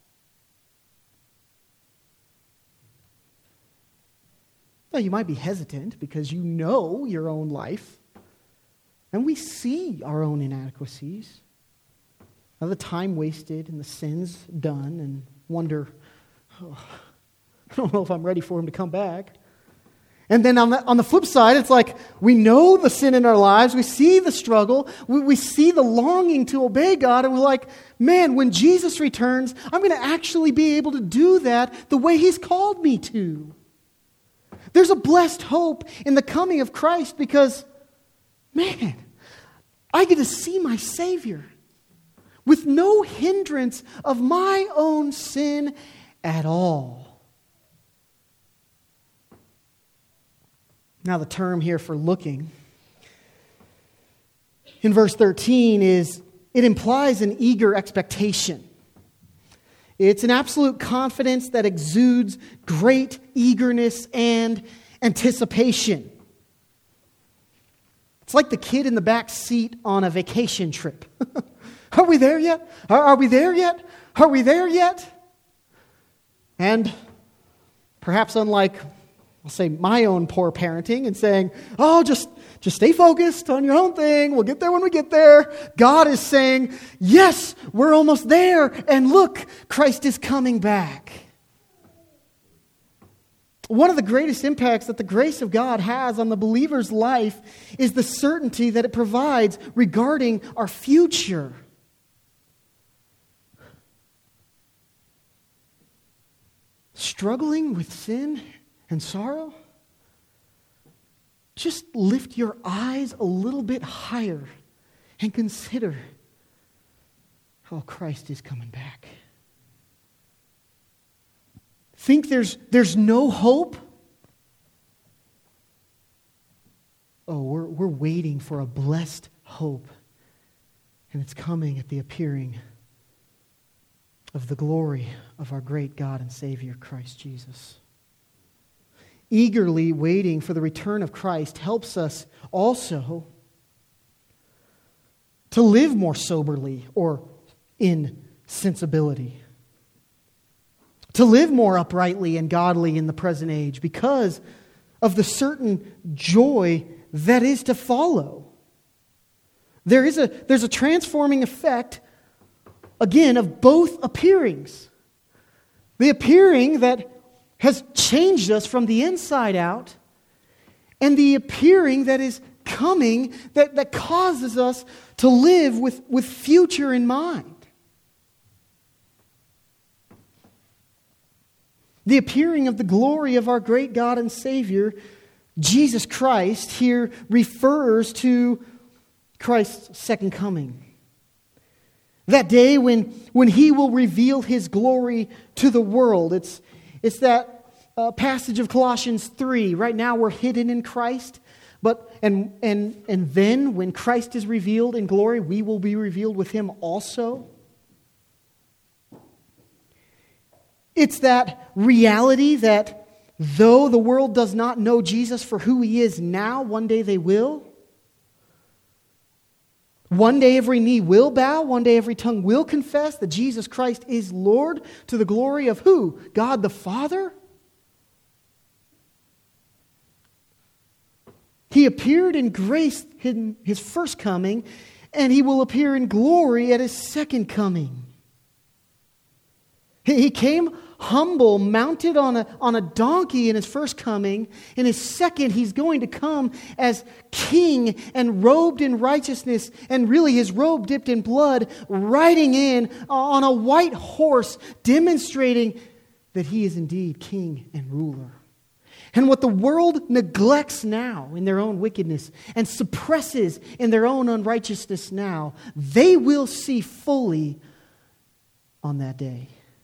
S1: Now, you might be hesitant because you know your own life, and we see our own inadequacies, of the time wasted and the sins done, and wonder, oh, I don't know if I'm ready for him to come back. And then on the, on the flip side, it's like we know the sin in our lives, we see the struggle, we, we see the longing to obey God, and we're like, man, when Jesus returns, I'm going to actually be able to do that the way He's called me to. There's a blessed hope in the coming of Christ because, man, I get to see my Savior with no hindrance of my own sin at all. Now, the term here for looking in verse thirteen is, it implies an eager expectation. It's an absolute confidence that exudes great eagerness and anticipation. It's like the kid in the back seat on a vacation trip. Are we there yet? Are, are we there yet? Are we there yet? And perhaps unlike, I'll say, my own poor parenting and saying, oh, just, just stay focused on your own thing. We'll get there when we get there. God is saying, yes, we're almost there. And look, Christ is coming back. One of the greatest impacts that the grace of God has on the believer's life is the certainty that it provides regarding our future. Struggling with sin and sorrow? Just lift your eyes a little bit higher and consider how Christ is coming back. Think there's, there's no hope? Oh, we're, we're waiting for a blessed hope. And it's coming at the appearing of the glory of our great God and Savior, Christ Jesus. Eagerly waiting for the return of Christ helps us also to live more soberly or in sensibility. To live more uprightly and godly in the present age because of the certain joy that is to follow. There is a, there's a transforming effect, again, of both appearings. The appearing that has changed us from the inside out, and the appearing that is coming that, that causes us to live with, with future in mind. The appearing of the glory of our great God and Savior, Jesus Christ, here refers to Christ's second coming. That day when, when He will reveal His glory to the world. It's, it's that uh, passage of Colossians three. Right now we're hidden in Christ. But and, and, and then when Christ is revealed in glory, we will be revealed with Him also. It's that reality that though the world does not know Jesus for who He is now, one day they will. One day every knee will bow. One day every tongue will confess that Jesus Christ is Lord, to the glory of who? God the Father? He appeared in grace in his first coming, and he will appear in glory at his second coming. He came humble, mounted on a, on a donkey in his first coming. In his second, he's going to come as king and robed in righteousness, and really his robe dipped in blood, riding in on a white horse, demonstrating that he is indeed king and ruler. And what the world neglects now in their own wickedness and suppresses in their own unrighteousness now, they will see fully on that day.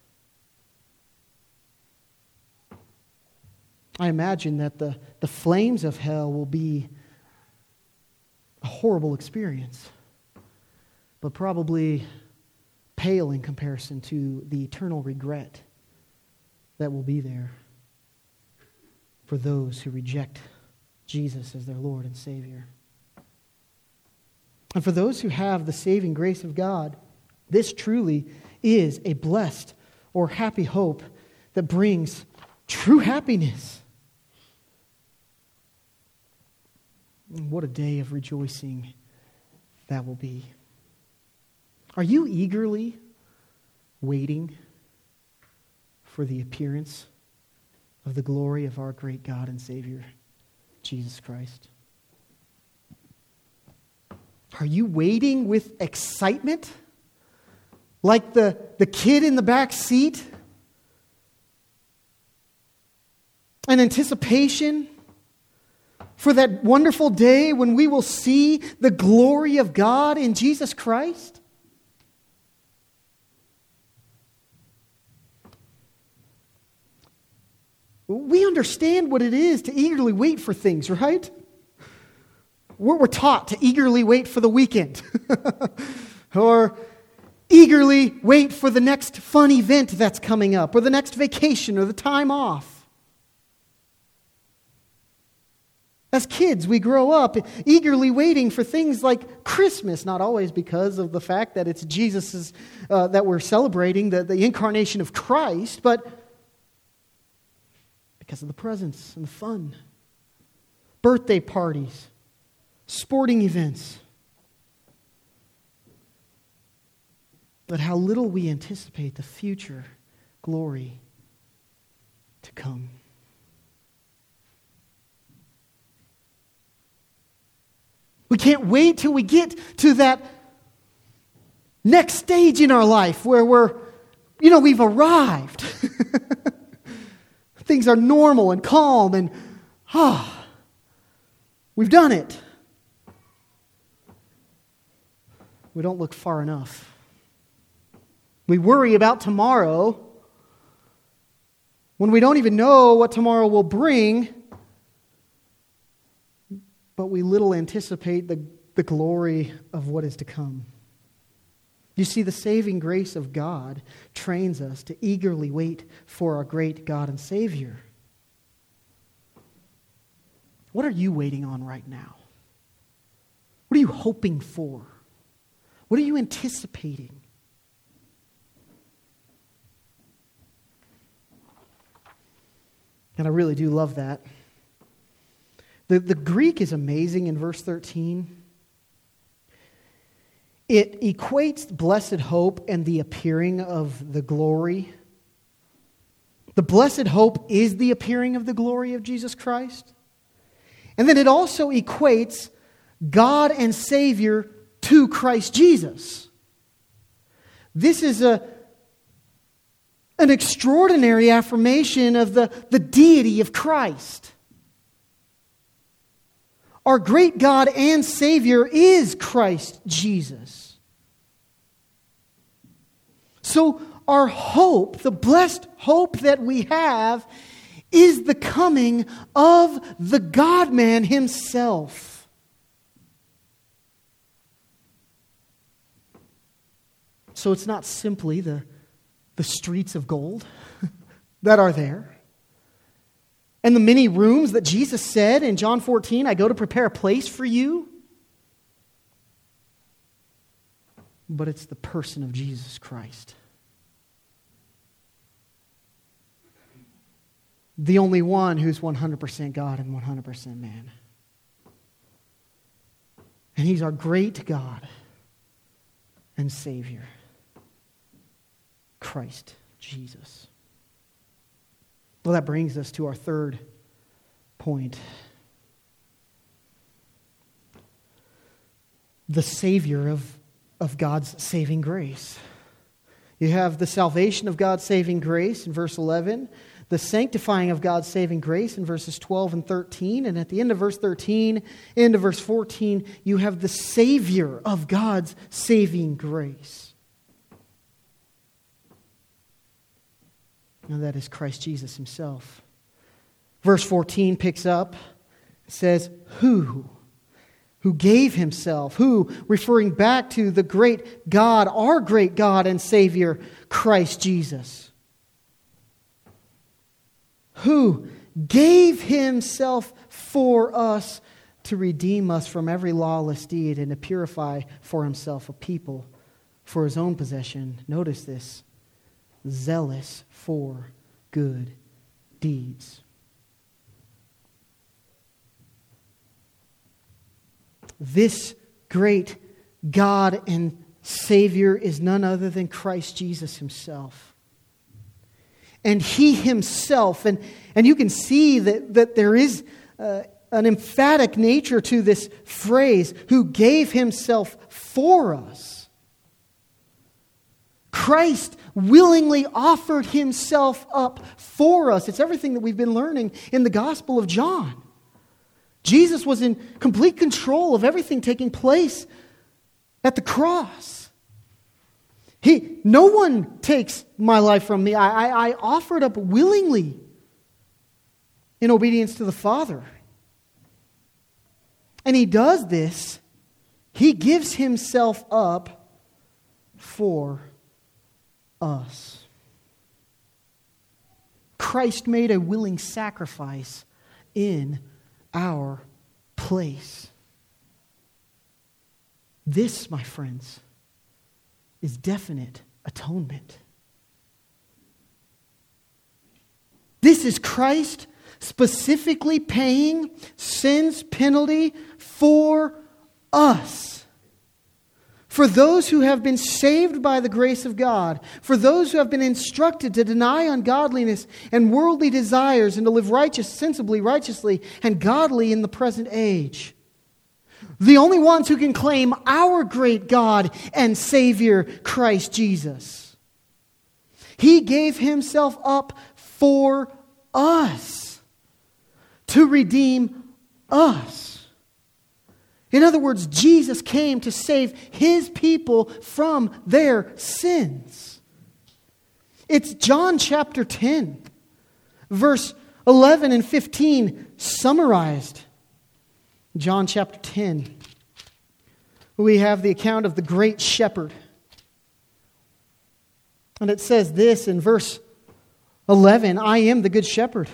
S1: I imagine that the, the flames of hell will be a horrible experience, but probably pale in comparison to the eternal regret that will be there for those who reject Jesus as their Lord and Savior. And for those who have the saving grace of God, this truly is a blessed or happy hope that brings true happiness. What a day of rejoicing that will be. Are you eagerly waiting for the appearance of the glory of our great God and Savior, Jesus Christ? Are you waiting with excitement? Like the, the kid in the back seat? An anticipation for that wonderful day when we will see the glory of God in Jesus Christ? We understand what it is to eagerly wait for things, right? We're, we're taught to eagerly wait for the weekend. Or eagerly wait for the next fun event that's coming up, or the next vacation, or the time off. As kids, we grow up eagerly waiting for things like Christmas, not always because of the fact that it's Jesus' uh, that we're celebrating, the, the incarnation of Christ, but because of the presents and the fun. Birthday parties, sporting events. But how little we anticipate the future glory to come. We can't wait till we get to that next stage in our life where we're, you know, we've arrived. Things are normal and calm and, ah, oh, we've done it. We don't look far enough. We worry about tomorrow when we don't even know what tomorrow will bring, but we little anticipate the, the glory of what is to come. You see, the saving grace of God trains us to eagerly wait for our great God and Savior. What are you waiting on right now? What are you hoping for? What are you anticipating? And I really do love that. The, the Greek is amazing in verse thirteen. It equates blessed hope and the appearing of the glory. The blessed hope is the appearing of the glory of Jesus Christ. And then it also equates God and Savior to Christ Jesus. This is a, an extraordinary affirmation of the, the deity of Christ. Our great God and Savior is Christ Jesus. So our hope, the blessed hope that we have, is the coming of the God-man himself. So it's not simply the, the streets of gold that are there, and the many rooms that Jesus said in John fourteen, I go to prepare a place for you. But it's the person of Jesus Christ. The only one who's one hundred percent God and one hundred percent man. And He's our great God and Savior, Christ Jesus. Well, that brings us to our third point. The Savior of, of God's saving grace. You have the salvation of God's saving grace in verse eleven, the sanctifying of God's saving grace in verses twelve and thirteen, and at the end of verse thirteen, end of verse fourteen, you have the Savior of God's saving grace. And that is Christ Jesus Himself. Verse fourteen picks up, it says, Who? Who gave Himself? Who? Referring back to the great God, our great God and Savior, Christ Jesus. Who gave Himself for us to redeem us from every lawless deed and to purify for Himself a people for His own possession. Notice this. Zealous for good deeds. This great God and Savior is none other than Christ Jesus Himself. And He Himself, and, and you can see that, that there is uh, an emphatic nature to this phrase, who gave Himself for us. Christ willingly offered Himself up for us. It's everything that we've been learning in the Gospel of John. Jesus was in complete control of everything taking place at the cross. He, no one takes my life from me. I, I, I offer it up willingly in obedience to the Father. And He does this. He gives Himself up for us. Christ made a willing sacrifice in our place. This, my friends, is definite atonement. This is Christ specifically paying sin's penalty for us. For those who have been saved by the grace of God, for those who have been instructed to deny ungodliness and worldly desires and to live righteous, sensibly, righteously, and godly in the present age. The only ones who can claim our great God and Savior, Christ Jesus. He gave Himself up for us to redeem us. In other words, Jesus came to save His people from their sins. It's John chapter ten, verse eleven and fifteen summarized. John chapter ten. We have the account of the great shepherd. And it says this in verse eleven, I am the good shepherd.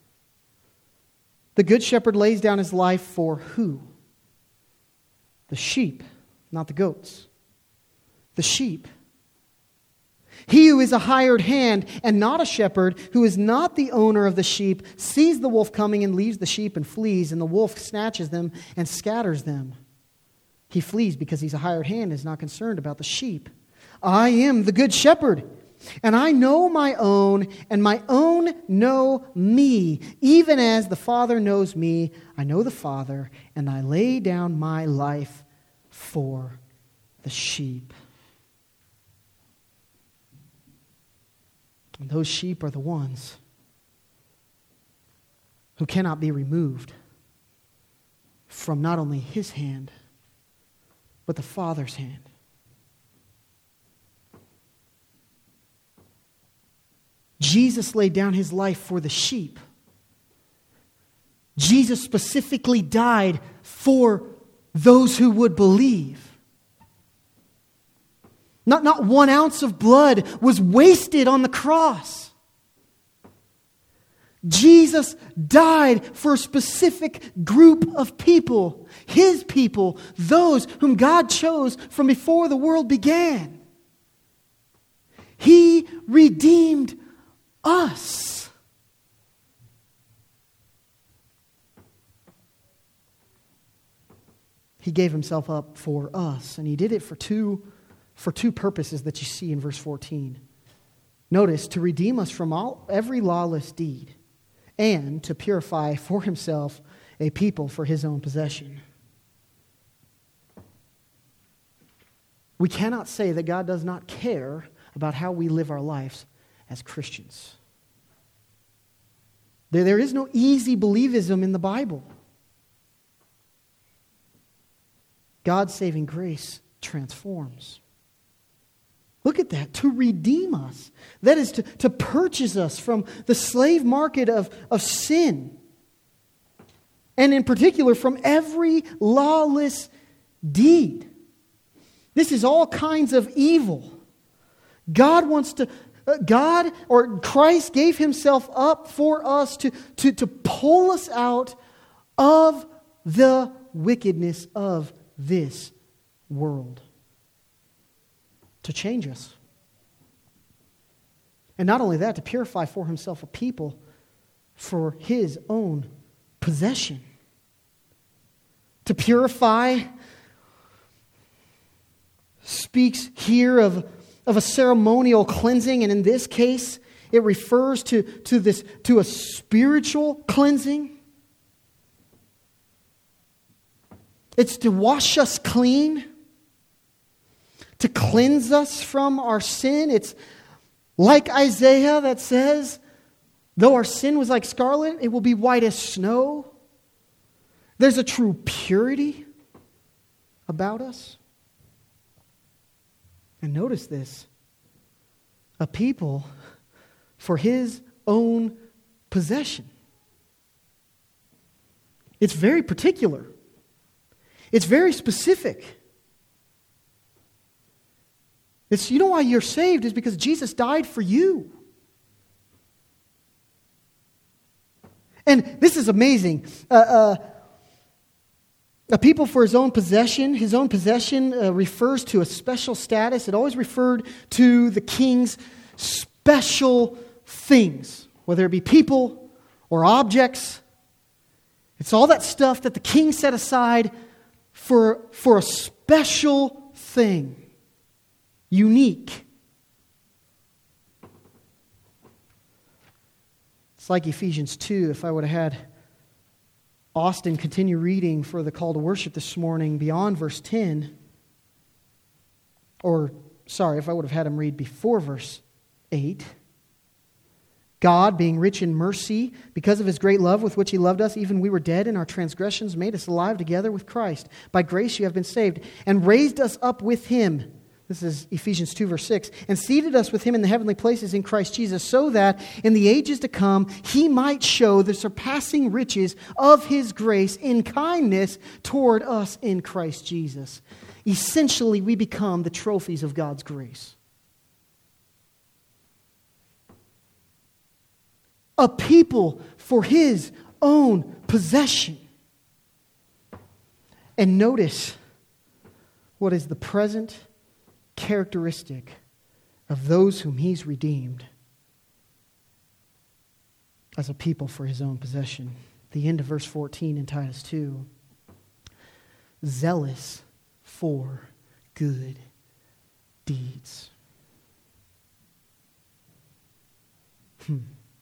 S1: The good shepherd lays down his life for who? The sheep, not the goats. The sheep. He who is a hired hand and not a shepherd, who is not the owner of the sheep, sees the wolf coming and leaves the sheep and flees, and the wolf snatches them and scatters them. He flees because he's a hired hand and is not concerned about the sheep. I am the good shepherd, and I know my own, and my own know me. Even as the Father knows me, I know the Father, and I lay down my life for the sheep. And those sheep are the ones who cannot be removed from not only His hand, but the Father's hand. Jesus laid down His life for the sheep. Jesus specifically died for those who would believe. Not, not one ounce of blood was wasted on the cross. Jesus died for a specific group of people, His people, those whom God chose from before the world began. He redeemed us. He gave himself up for us. And he did it for two, for two purposes that you see in verse fourteen. Notice, to redeem us from all every lawless deed, and to purify for himself a people for his own possession. We cannot say that God does not care about how we live our lives as Christians. There, there is no easy believism in the Bible. God's saving grace transforms. Look at that, to redeem us. That is to, to purchase us from the slave market of, of sin. And in particular, from every lawless deed. This is all kinds of evil. God wants to, uh, God or Christ gave himself up for us to, to, to pull us out of the wickedness of this world. To change us. And not only that, to purify for himself a people for his own possession. To purify speaks here of, of a ceremonial cleansing, and in this case, it refers to, to, this, to a spiritual cleansing. It's to wash us clean. To cleanse us from our sin. It's like Isaiah that says, though our sin was like scarlet, it will be white as snow. There's a true purity about us. And notice this. A people for his own possession. It's very particular. It's very specific. It's, you know why you're saved is because Jesus died for you. And this is amazing. Uh, uh, a people for his own possession. His own possession uh, refers to a special status. It always referred to the king's special things, whether it be people or objects. It's all that stuff that the king set aside for, for a special thing. Unique. It's like Ephesians two. If I would have had Austin continue reading for the call to worship this morning beyond verse ten, or, sorry, if I would have had him read before verse eight. God, being rich in mercy, because of his great love with which he loved us, even we were dead in our transgressions, made us alive together with Christ. By grace you have been saved, and raised us up with him. This is Ephesians two, verse six. And seated us with him in the heavenly places in Christ Jesus, so that in the ages to come he might show the surpassing riches of his grace in kindness toward us in Christ Jesus. Essentially, we become the trophies of God's grace. A people for his own possession. And notice what is the present characteristic of those whom he's redeemed as a people for his own possession. The end of verse fourteen in Titus two. Zealous for good deeds. Hmm.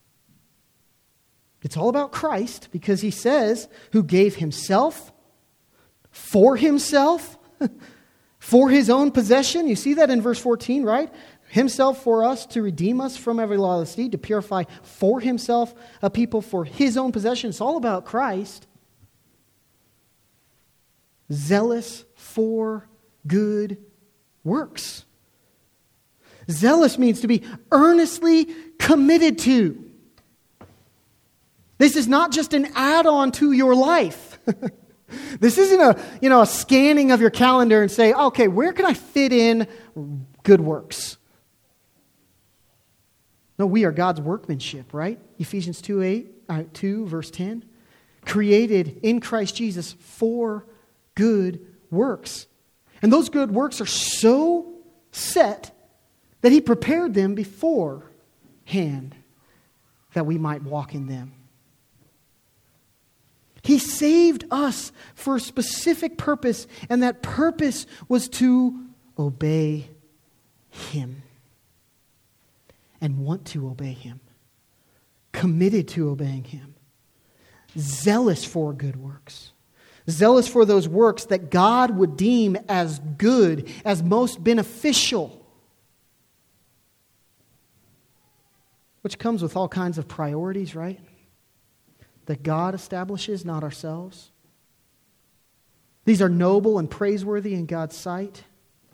S1: It's all about Christ because he says, who gave himself for himself, for his own possession. You see that in verse fourteen, right? Himself for us to redeem us from every lawless deed, to purify for himself a people for his own possession. It's all about Christ. Zealous for good works. Zealous means to be earnestly committed to. This is not just an add-on to your life. This isn't a, you know, a scanning of your calendar and say, okay, where can I fit in good works? No, we are God's workmanship, right? Ephesians two, eight, uh, two, verse ten. Created in Christ Jesus for good works. And those good works are so set that he prepared them beforehand that we might walk in them. He saved us for a specific purpose, and that purpose was to obey Him and want to obey Him, committed to obeying Him, zealous for good works, zealous for those works that God would deem as good, as most beneficial, which comes with all kinds of priorities, right? That God establishes, not ourselves. These are noble and praiseworthy in God's sight.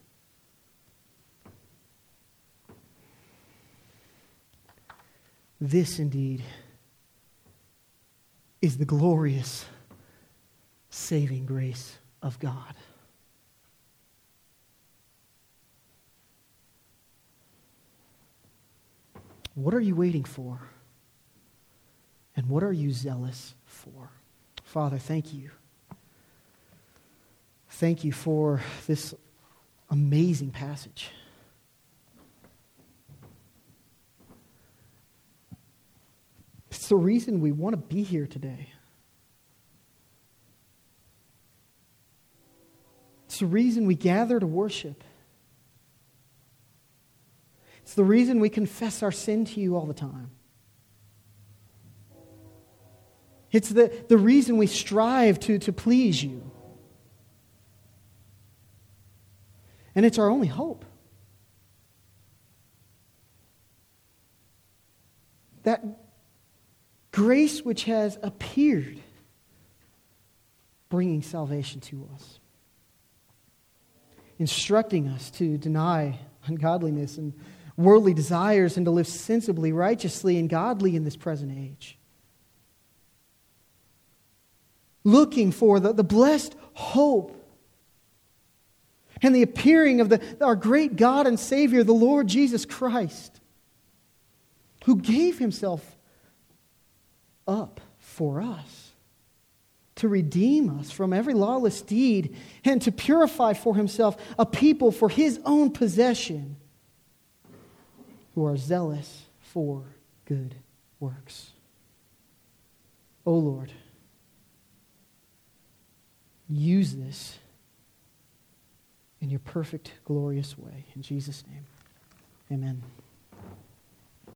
S1: This indeed is the glorious saving grace of God. What are you waiting for? And what are you zealous for? Father, thank you. Thank you for this amazing passage. It's the reason we want to be here today. It's the reason we gather to worship. It's the reason we confess our sin to you all the time. It's the, the reason we strive to, to please you. And it's our only hope. That grace which has appeared, bringing salvation to us, instructing us to deny ungodliness and worldly desires and to live sensibly, righteously, and godly in this present age. Looking for the, the blessed hope and the appearing of the, our great God and Savior, the Lord Jesus Christ, who gave Himself up for us to redeem us from every lawless deed and to purify for Himself a people for His own possession who are zealous for good works. O Lord, use this in your perfect, glorious way. In Jesus' name, amen.